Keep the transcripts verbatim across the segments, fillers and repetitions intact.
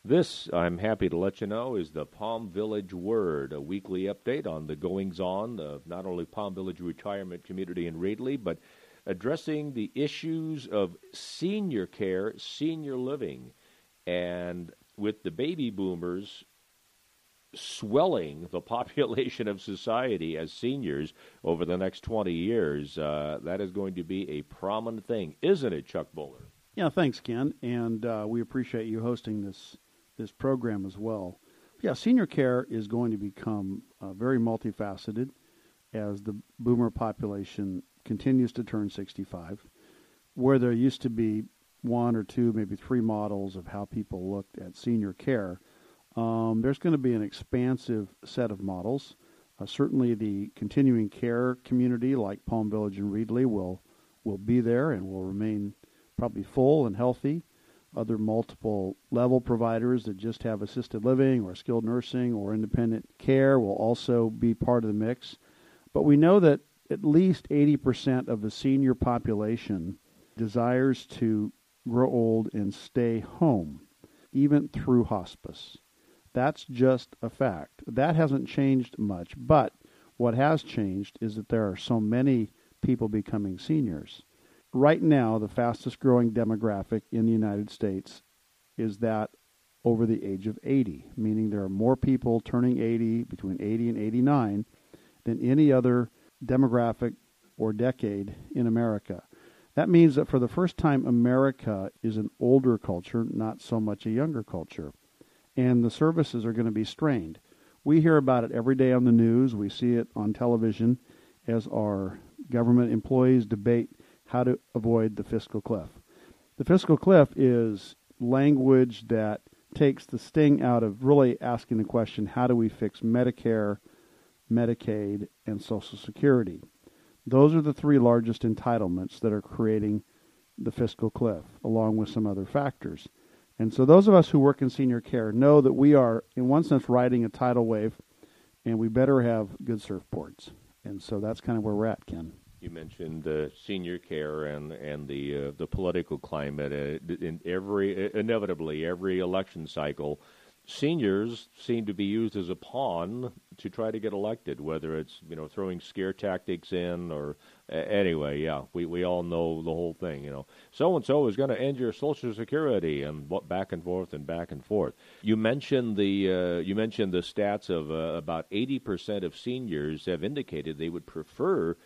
This, I'm happy to let you know, is the Palm Village Word, a weekly update on the goings-on of not only Palm Village retirement community in Reedley, but addressing the issues of senior care, senior living. And with the baby boomers swelling the population of society as seniors over the next twenty years, uh, that is going to be a prominent thing, isn't it, Chuck Bowler? Yeah, thanks, Ken, and uh, we appreciate you hosting this this program as well. Yeah, senior care is going to become uh, very multifaceted as the boomer population continues to turn sixty-five, where there used to be one or two, maybe three models of how people looked at senior care. Um, there's going to be an expansive set of models. Uh, certainly the continuing care community like Palm Village and Reedley will, will be there and will remain probably full and healthy. Other multiple level providers that just have assisted living or skilled nursing or independent care will also be part of the mix. But we know that at least eighty percent of the senior population desires to grow old and stay home, even through hospice. That's just a fact. That hasn't changed much, but what has changed is that there are so many people becoming seniors. Right now, the fastest growing demographic in the United States is that over the age of eighty, meaning there are more people turning eighty, between eighty and eighty-nine, than any other demographic or decade in America. That means that for the first time, America is an older culture, not so much a younger culture. And the services are going to be strained. We hear about it every day on the news. We see it on television as our government employees debate how to avoid the fiscal cliff. The fiscal cliff is language that takes the sting out of really asking the question, how do we fix Medicare, Medicaid, and Social Security? Those are the three largest entitlements that are creating the fiscal cliff, along with some other factors. And so those of us who work in senior care know that we are, in one sense, riding a tidal wave, and we better have good surfboards. And so that's kind of where we're at, Ken. You mentioned uh, senior care and and the uh, the political climate. Uh, in every inevitably every election cycle, seniors seem to be used as a pawn to try to get elected. Whether it's you know throwing scare tactics in or uh, anyway, yeah, we, we all know the whole thing. You know, so and so is going to end your Social Security and what back and forth and back and forth. You mentioned the uh, you mentioned the stats of uh, about eighty percent of seniors have indicated they would prefer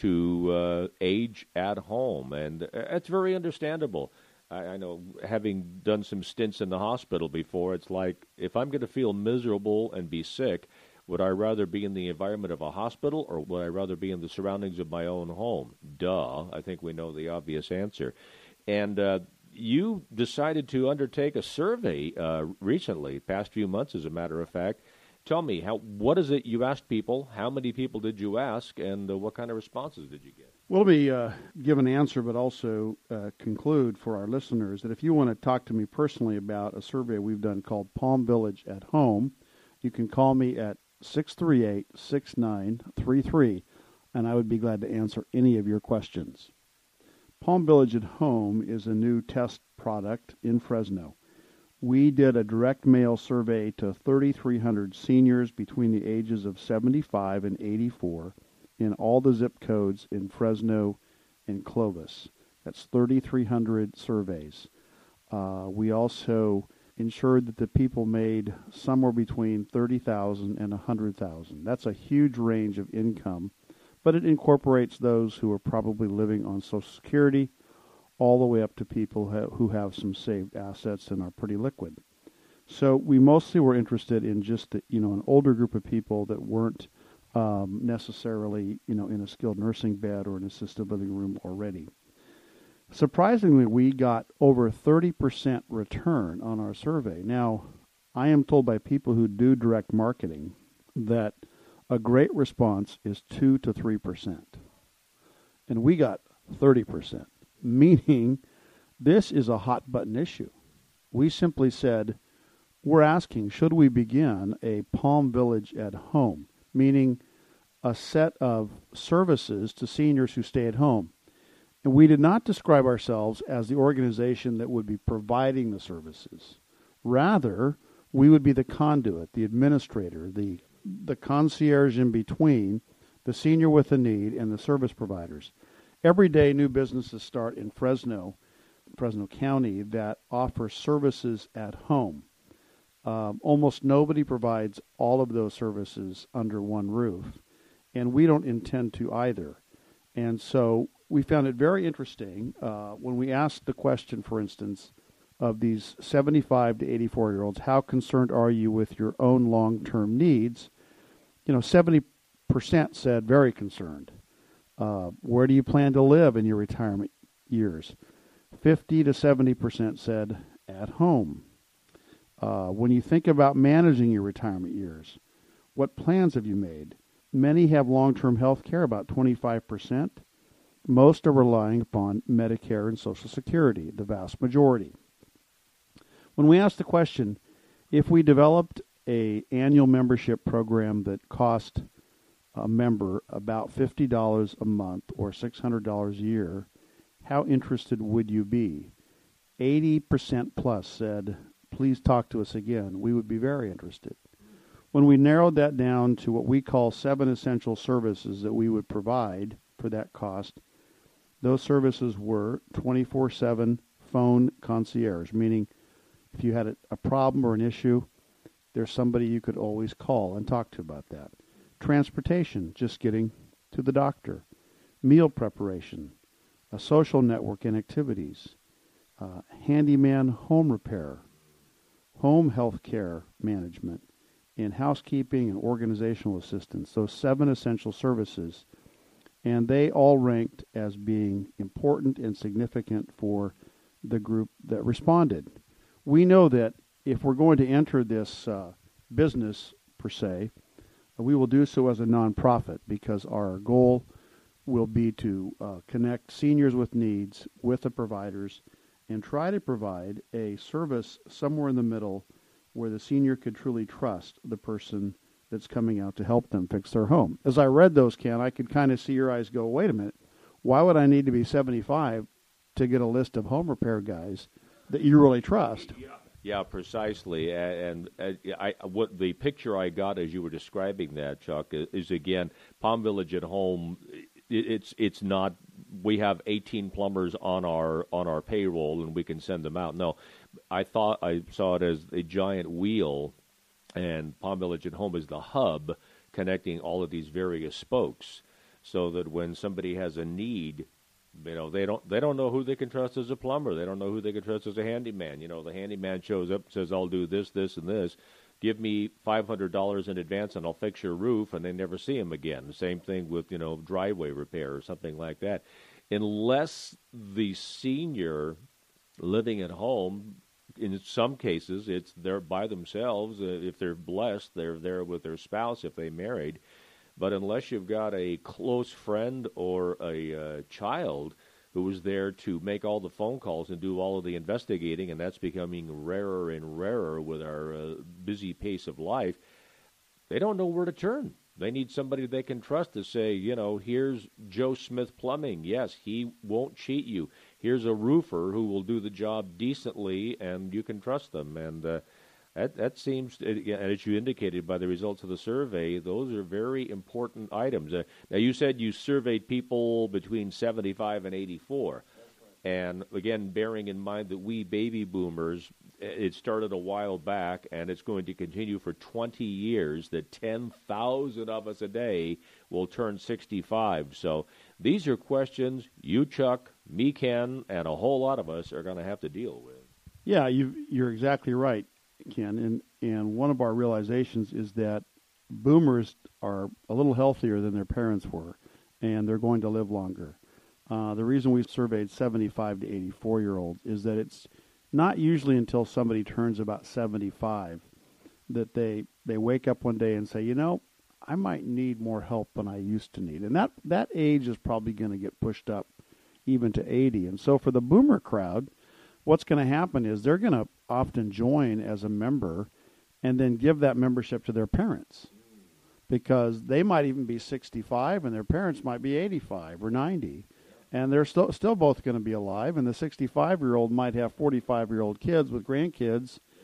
to uh, age at home, and it's very understandable. I, I know, having done some stints in the hospital before, it's like, if I'm going to feel miserable and be sick, would I rather be in the environment of a hospital, or would I rather be in the surroundings of my own home? Duh. I think we know the obvious answer. And uh, you decided to undertake a survey uh, recently, past few months, as a matter of fact. Tell me, how what is it you asked people? How many people did you ask, and uh, what kind of responses did you get? Well, let me uh, give an answer, but also uh, conclude for our listeners that if you want to talk to me personally about a survey we've done called Palm Village at Home, you can call me at six three eight, six nine three three, and I would be glad to answer any of your questions. Palm Village at Home is a new test product in Fresno. We did a direct mail survey to thirty-three hundred seniors between the ages of seventy-five and eighty-four in all the zip codes in Fresno and Clovis. That's thirty-three hundred surveys. Uh, we also ensured that the people made somewhere between thirty thousand dollars and one hundred thousand dollars. That's a huge range of income, but it incorporates those who are probably living on Social Security, all the way up to people who have some saved assets and are pretty liquid. So we mostly were interested in just the, you know, an older group of people that weren't um, necessarily, you know, in a skilled nursing bed or an assisted living room already. Surprisingly, we got over thirty percent return on our survey. Now, I am told by people who do direct marketing that a great response is two to three percent. And we got thirty percent. Meaning this is a hot button issue. We simply said, we're asking, should we begin a Palm Village at Home, meaning a set of services to seniors who stay at home. And we did not describe ourselves as the organization that would be providing the services. Rather, we would be the conduit, the administrator, the the concierge in between the senior with a need and the service providers. Every day, new businesses start in Fresno, Fresno County, that offer services at home. Um, almost nobody provides all of those services under one roof, and we don't intend to either. And so we found it very interesting uh, when we asked the question, for instance, of these seventy-five to eighty-four-year-olds, how concerned are you with your own long-term needs? You know, seventy percent said very concerned. Uh, where do you plan to live in your retirement years? fifty to seventy percent said at home. Uh, when you think about managing your retirement years, what plans have you made? Many have long-term health care, about twenty-five percent. Most are relying upon Medicare and Social Security, the vast majority. When we asked the question, if we developed a annual membership program that cost a member about fifty dollars a month or six hundred dollars a year, how interested would you be? eighty percent plus said, please talk to us again. We would be very interested. When we narrowed that down to what we call seven essential services that we would provide for that cost, those services were twenty-four seven phone concierge, meaning if you had a, a problem or an issue, there's somebody you could always call and talk to about that. Transportation, just getting to the doctor. Meal preparation, a social network and activities, uh, handyman home repair, home health care management, and housekeeping and organizational assistance. Those seven essential services, and they all ranked as being important and significant for the group that responded. We know that if we're going to enter this uh, business, per se, we will do so as a nonprofit because our goal will be to uh, connect seniors with needs with the providers and try to provide a service somewhere in the middle where the senior could truly trust the person that's coming out to help them fix their home. As I read those, Ken, I could kind of see your eyes go, wait a minute, why would I need to be seventy-five to get a list of home repair guys that you really trust? Yeah, yeah, precisely. And, and uh, I, what the picture I got as you were describing that, Chuck, is, is again, Palm Village at Home. It, it's it's not. We have eighteen plumbers on our on our payroll, and we can send them out. No, I thought I saw it as a giant wheel, and Palm Village at Home is the hub connecting all of these various spokes, so that when somebody has a need, you know, they don't they don't know who they can trust as a plumber. They don't know who they can trust as a handyman. You know, the handyman shows up and says, I'll do this, this, and this. Give me five hundred dollars in advance and I'll fix your roof, and they never see him again. The same thing with, you know, driveway repair or something like that. Unless the senior living at home, in some cases, it's they're by themselves. Uh, if they're blessed, they're there with their spouse if they married. But unless you've got a close friend or a uh, child who is there to make all the phone calls and do all of the investigating, and that's becoming rarer and rarer with our uh, busy pace of life, they don't know where to turn. They need somebody they can trust to say, you know, here's Joe Smith Plumbing. Yes, he won't cheat you. Here's a roofer who will do the job decently, and you can trust them. And uh, that, that seems, as you indicated by the results of the survey, those are very important items. Uh, now, you said you surveyed people between seventy-five and eighty-four. And, again, bearing in mind that we baby boomers, it started a while back, and it's going to continue for twenty years, that ten thousand of us a day will turn sixty-five. So these are questions you, Chuck, me, Ken, and a whole lot of us are going to have to deal with. Yeah, you, you're exactly right, Ken. And, and one of our realizations is that boomers are a little healthier than their parents were, and they're going to live longer. Uh, the reason we surveyed seventy-five to eighty-four-year-olds is that it's not usually until somebody turns about seventy-five that they they wake up one day and say, you know, I might need more help than I used to need. And that, that age is probably going to get pushed up even to eighty. And so for the boomer crowd, what's going to happen is they're going to often join as a member and then give that membership to their parents, because they might even be sixty-five and their parents might be eighty-five or ninety. And they're still still both going to be alive, and the sixty-five-year-old might have forty-five-year-old kids with grandkids,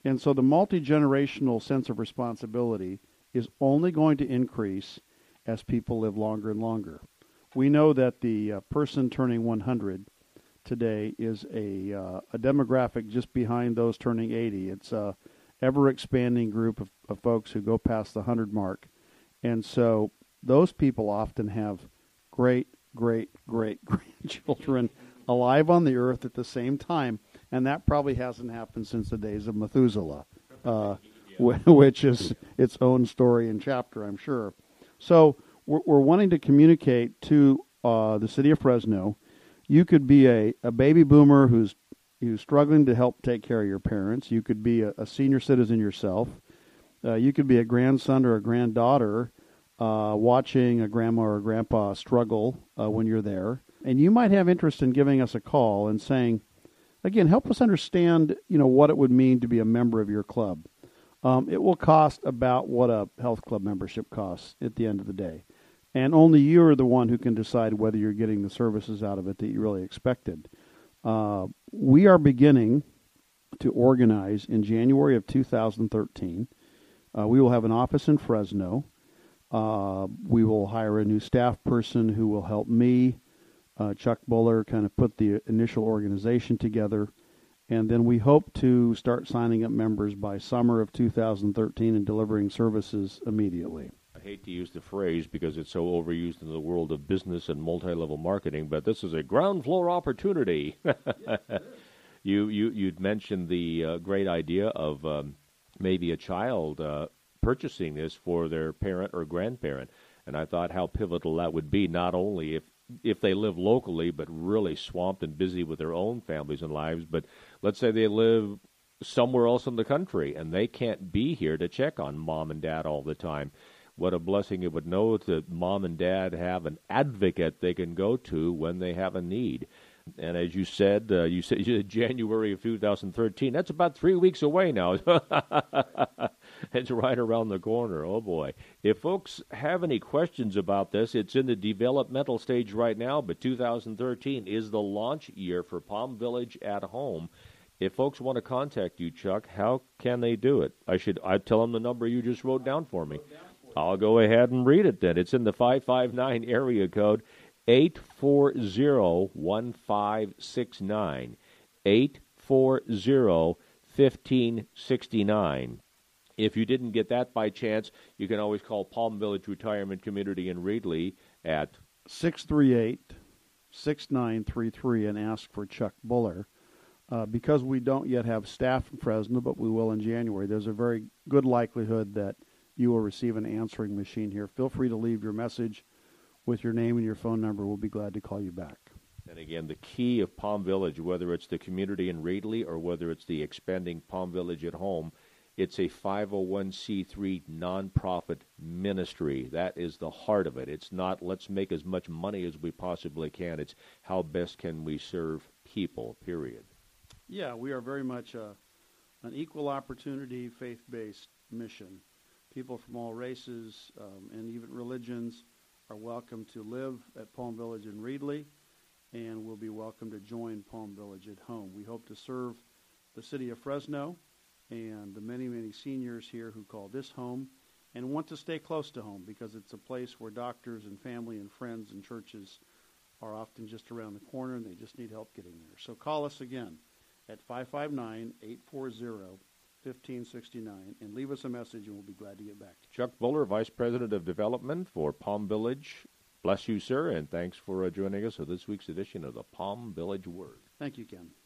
And so the multi-generational sense of responsibility is only going to increase as people live longer and longer. We know that the uh, person turning one hundred today is a uh, a demographic just behind those turning eighty. It's a ever-expanding group of, of folks who go past the one hundred mark. And so those people often have great, great, great grandchildren alive on the earth at the same time. And that probably hasn't happened since the days of Methuselah, uh, which is its own story and chapter, I'm sure. So we're, we're wanting to communicate to uh, the city of Fresno. You could be a, a baby boomer who's who's struggling to help take care of your parents. You could be a, a senior citizen yourself. Uh, you could be a grandson or a granddaughter uh, watching a grandma or a grandpa struggle uh, when you're there. And you might have interest in giving us a call and saying, again, help us understand, you know, what it would mean to be a member of your club. Um, it will cost about what a health club membership costs at the end of the day. And only you are the one who can decide whether you're getting the services out of it that you really expected. Uh, we are beginning to organize in January of two thousand thirteen. Uh, we will have an office in Fresno. Uh, we will hire a new staff person who will help me, uh, Chuck Buller, kind of put the initial organization together. And then we hope to start signing up members by summer of two thousand thirteen and delivering services immediately. I hate to use the phrase because it's so overused in the world of business and multi-level marketing, but this is a ground floor opportunity. Yes, you, you, you'd mentioned the uh, great idea of um, maybe a child uh, purchasing this for their parent or grandparent, and I thought how pivotal that would be, not only if if they live locally, but really swamped and busy with their own families and lives. But let's say they live somewhere else in the country and they can't be here to check on mom and dad all the time. What a blessing it would know that mom and dad have an advocate they can go to when they have a need. And as you said, uh, you said January of two thousand thirteen. That's about three weeks away now. It's right around the corner. Oh, boy. If folks have any questions about this, it's in the developmental stage right now, but two thousand thirteen is the launch year for Palm Village at Home. If folks want to contact you, Chuck, how can they do it? I should I tell them the number you just wrote down for me. I'll go ahead and read it then. It's in the five five nine area code, eight four zero, one five six nine, eight four zero, one five six nine. If you didn't get that by chance, you can always call Palm Village Retirement Community in Reedley at six three eight, six nine three three and ask for Chuck Buller. Uh, because we don't yet have staff in Fresno, but we will in January, there's a very good likelihood that you will receive an answering machine here. Feel free to leave your message with your name and your phone number. We'll be glad to call you back. And again, the key of Palm Village, whether it's the community in Reedley or whether it's the expanding Palm Village at Home, it's a five oh one c three nonprofit ministry. That is the heart of it. It's not let's make as much money as we possibly can. It's how best can we serve people, period. Yeah, we are very much a, an equal opportunity, faith-based mission. People from all races um, and even religions are welcome to live at Palm Village in Reedley and will be welcome to join Palm Village at Home. We hope to serve the city of Fresno and the many, many seniors here who call this home and want to stay close to home because it's a place where doctors and family and friends and churches are often just around the corner and they just need help getting there. So call us again at five five nine, eight four zero, one five six nine and leave us a message and we'll be glad to get back to you. Chuck Buller, Vice President of Development for Palm Village. Bless you, sir, and thanks for uh, joining us for this week's edition of the Palm Village Word. Thank you, Ken.